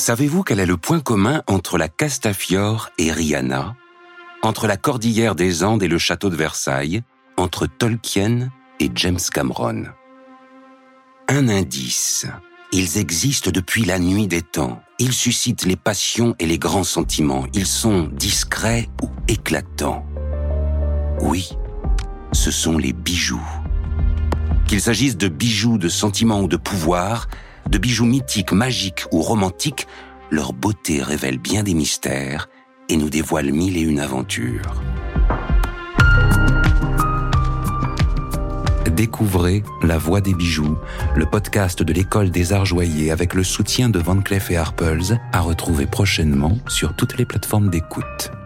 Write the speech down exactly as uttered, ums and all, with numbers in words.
Savez-vous quel est le point commun entre la Castafiore et Rihanna, entre la cordillère des Andes et le château de Versailles, entre Tolkien et James Cameron? Un indice. Ils existent depuis la nuit des temps. Ils suscitent les passions et les grands sentiments. Ils sont discrets ou éclatants. Oui, ce sont les bijoux. Qu'il s'agisse de bijoux de sentiment ou de pouvoir, de bijoux mythiques, magiques ou romantiques, leur beauté révèle bien des mystères et nous dévoile mille et une aventures. Découvrez La Voix des bijoux, le podcast de l'École des Arts Joailliers avec le soutien de Van Cleef et Arpels, à retrouver prochainement sur toutes les plateformes d'écoute.